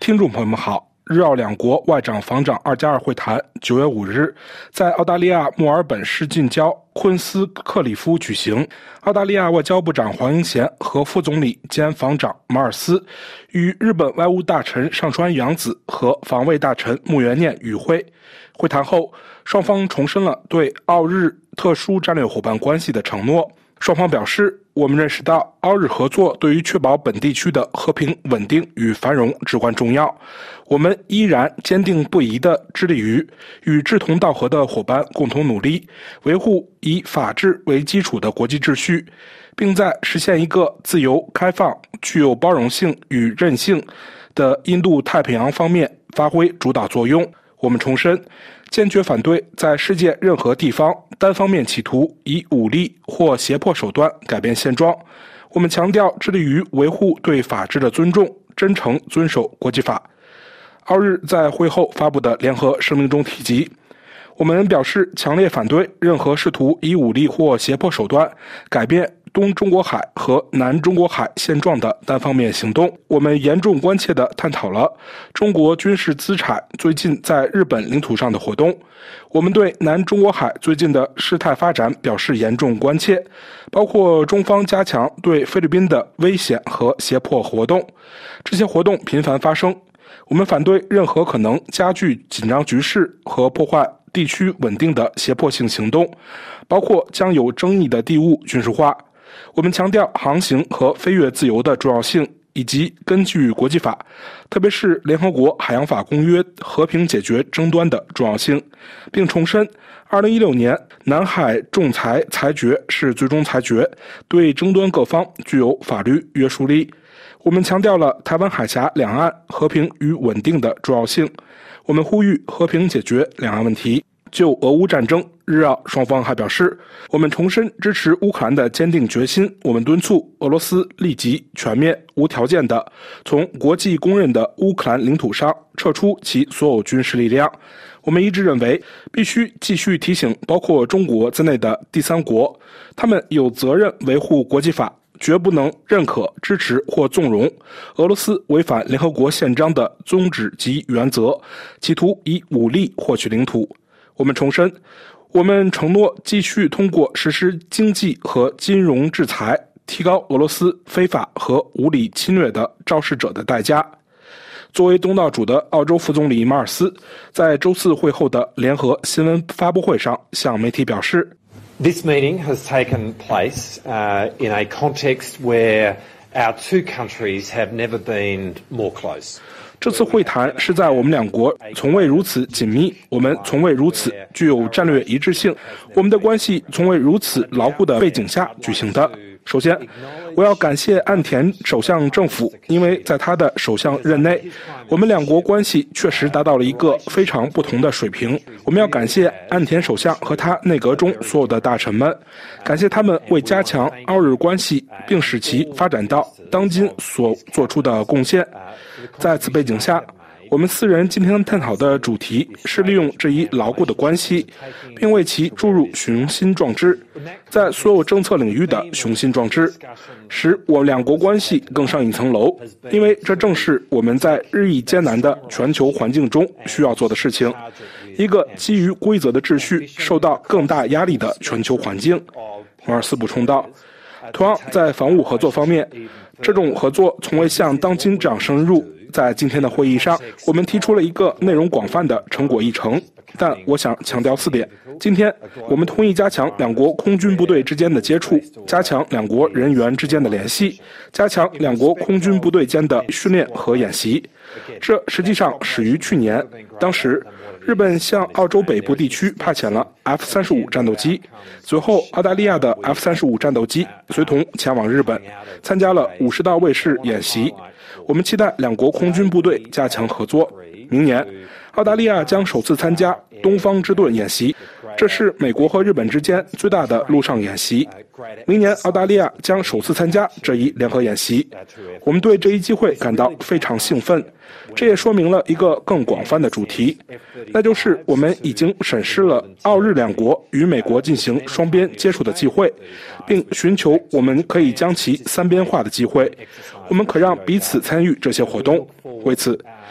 听众朋友们好，日澳两国外长防长2+2会谈9月5日在澳大利亚墨尔本市近郊昆斯克里夫举行。澳大利亚外交部长黄英贤和副总理兼防长马尔斯与日本外务大臣上川洋子和防卫大臣木原念与会。会谈后，双方重申了对澳日特殊战略伙伴关系的承诺。双方表示，我们认识到澳日合作对于确保本地区的和平、稳定与繁荣至关重要。我们依然坚定不移地致力于与志同道合的伙伴共同努力，维护以法治为基础的国际秩序，并在实现一个自由、开放、具有包容性与韧性的印度太平洋方面发挥主导作用。我们重申，坚决反对在世界任何地方单方面企图以武力或胁迫手段改变现状。我们强调致力于维护对法治的尊重，真诚遵守国际法。澳日在会后发布的联合声明中提及，我们表示强烈反对任何试图以武力或胁迫手段改变东中国海和南中国海现状的单方面行动。我们严重关切地探讨了中国军事资产最近在日本领土上的活动。我们对南中国海最近的事态发展表示严重关切，包括中方加强对菲律宾的危险和胁迫活动。这些活动频繁发生。我们反对任何可能加剧紧张局势和破坏地区稳定的胁迫性行动，包括将有争议的地物军事化。我们强调航行和飞越自由的重要性，以及根据国际法，特别是联合国海洋法公约和平解决争端的重要性，并重申2016年南海仲裁裁决是最终裁决，对争端各方具有法律约束力。我们强调了台湾海峡两岸和平与稳定的重要性。我们呼吁和平解决两岸问题。就俄乌战争，日澳双方还表示，我们重申支持乌克兰的坚定决心。我们敦促俄罗斯立即、全面、无条件地从国际公认的乌克兰领土上撤出其所有军事力量。我们一致认为，必须继续提醒包括中国在内的第三国，他们有责任维护国际法，绝不能认可、支持或纵容俄罗斯违反联合国宪章的宗旨及原则，企图以武力获取领土。我们重申，我们承诺继续通过实施经济和金融制裁，提高俄罗斯非法和无理侵略的肇事者的代价。作为东道主的澳洲副总理马尔斯，在周四会后的联合新闻发布会上向媒体表示， This meeting has taken place in a context where our two countries have never been more close. 这次会谈是在我们两国从未如此紧密，我们从未如此具有战略一致性，我们的关系从未如此牢固的背景下举行的。首先，我要感谢岸田首相政府，因为在他的首相任内，我们两国关系确实达到了一个非常不同的水平。我们要感谢岸田首相和他内阁中所有的大臣们，感谢他们为加强澳日关系并使其发展到当今所做出的贡献。在此背景下，我们四人今天探讨的主题是利用这一牢固的关系，并为其注入雄心壮志，在所有政策领域的雄心壮志，使我们两国关系更上一层楼，因为这正是我们在日益艰难的全球环境中需要做的事情，一个基于规则的秩序受到更大压力的全球环境。马尔斯补充道，同样在防务合作方面，这种合作从未像当今这样深入。在今天的会议上，我们提出了一个内容广泛的成果议程，但我想强调4点。今天，我们同意加强两国空军部队之间的接触，加强两国人员之间的联系，加强两国空军部队间的训练和演习。这实际上始于去年，当时日本向澳洲北部地区派遣了 F-35 战斗机，随后澳大利亚的 F-35 战斗机随同前往日本，参加了50道卫士演习。我们期待两国空军部队加强合作。明年，澳大利亚将首次参加东方之盾演习，这是美国和日本之间最大的陆上演习。明年，澳大利亚将首次参加这一联合演习。我们对这一机会感到非常兴奋。这也说明了一个更广泛的主题，那就是我们已经审视了澳日两国与美国进行双边接触的机会，并寻求我们可以将其三边化的机会。我们可让彼此参与这些活动。为此，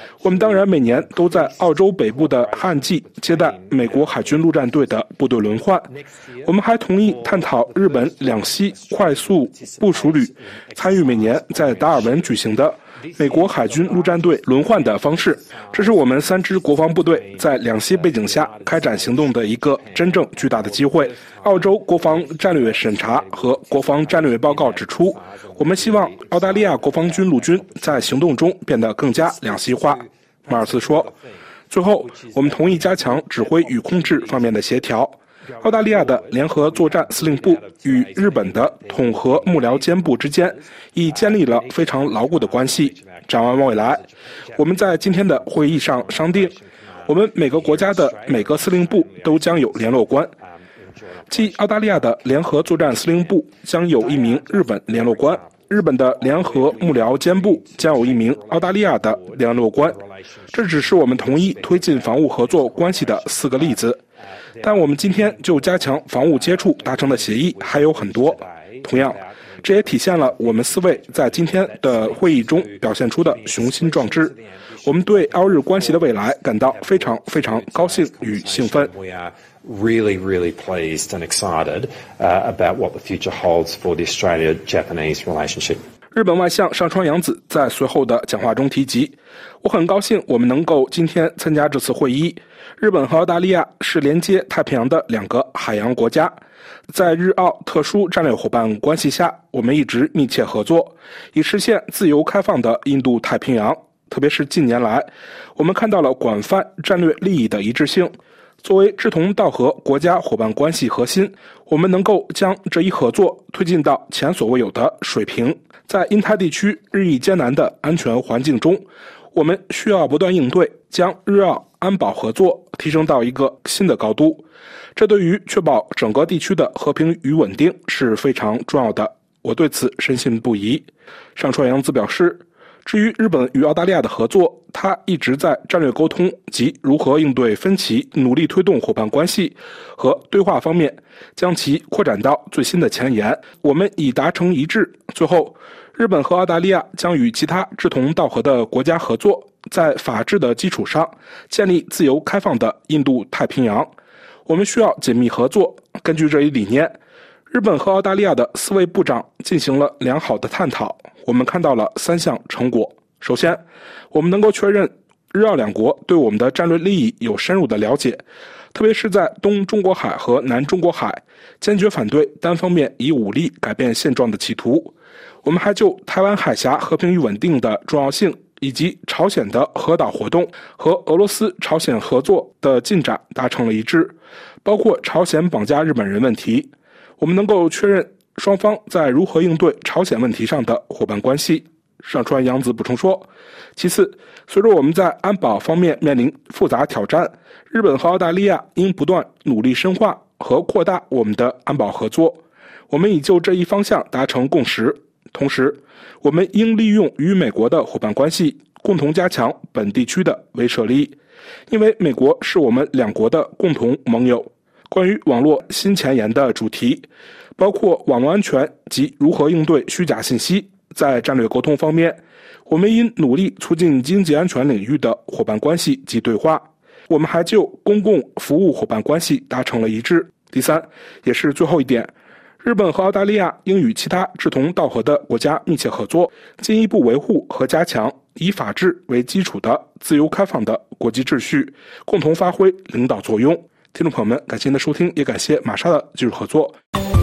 我们当然每年都在澳洲北部的旱季接待美国海军陆战队的部队轮换。我们还同意探讨日本两栖快速部署旅参与每年在达尔文举行的美国海军陆战队轮换的方式。这是我们3支国防部队在两栖背景下开展行动的一个真正巨大的机会。澳洲国防战略审查和国防战略报告指出，我们希望澳大利亚国防军陆军在行动中变得更加两栖化。马尔斯说，最后我们同意加强指挥与控制方面的协调。澳大利亚的联合作战司令部与日本的统合幕僚监部之间已建立了非常牢固的关系。展望未来，我们在今天的会议上商定，我们每个国家的每个司令部都将有联络官，即澳大利亚的联合作战司令部将有1名日本联络官，日本的联合幕僚监部将有1名澳大利亚的联络官。这只是我们同意推进防务合作关系的4个例子。但我们今天就加强防务接触达成的协议还有很多。同样，这也体现了我们4位在今天的会议中表现出的雄心壮志。我们对澳日关系的未来感到非常非常高兴与兴奋。 Really pleased and excited about what the future holds for the Australia-Japanese relationship. 日本外相上川洋子在随后的讲话中提及，我很高兴我们能够今天参加这次会议。日本和澳大利亚是连接太平洋的2个海洋国家，在日澳特殊战略伙伴关系下，我们一直密切合作，以实现自由开放的印度太平洋。特别是近年来，我们看到了广泛战略利益的一致性。作为志同道合国家伙伴关系核心，我们能够将这一合作推进到前所未有的水平。在印太地区日益艰难的安全环境中，我们需要不断应对，将日澳安保合作提升到一个新的高度。这对于确保整个地区的和平与稳定是非常重要的，我对此深信不疑。上川洋子表示，至于日本与澳大利亚的合作，他一直在战略沟通及如何应对分歧、努力推动伙伴关系和对话方面，将其扩展到最新的前沿。我们已达成一致。最后，日本和澳大利亚将与其他志同道合的国家合作，在法治的基础上建立自由开放的印度太平洋。我们需要紧密合作。根据这一理念，日本和澳大利亚的4位部长进行了良好的探讨，我们看到了3项成果。首先，我们能够确认日澳2国对我们的战略利益有深入的了解，特别是在东中国海和南中国海，坚决反对单方面以武力改变现状的企图。我们还就台湾海峡和平与稳定的重要性，以及朝鲜的核岛活动和俄罗斯朝鲜合作的进展达成了一致，包括朝鲜绑架日本人问题。我们能够确认双方在如何应对朝鲜问题上的伙伴关系。上川洋子补充说，其次，随着我们在安保方面面临复杂挑战，日本和澳大利亚应不断努力深化和扩大我们的安保合作。我们已就这一方向达成共识。同时，我们应利用与美国的伙伴关系，共同加强本地区的威慑力，因为美国是我们2国的共同盟友。关于网络新前沿的主题，包括网络安全及如何应对虚假信息，在战略沟通方面，我们应努力促进经济安全领域的伙伴关系及对话。我们还就公共服务伙伴关系达成了一致。第3，也是最后一点，日本和澳大利亚应与其他志同道合的国家密切合作，进一步维护和加强以法治为基础的自由开放的国际秩序，共同发挥领导作用。听众朋友们，感谢您的收听，也感谢玛莎的技术合作。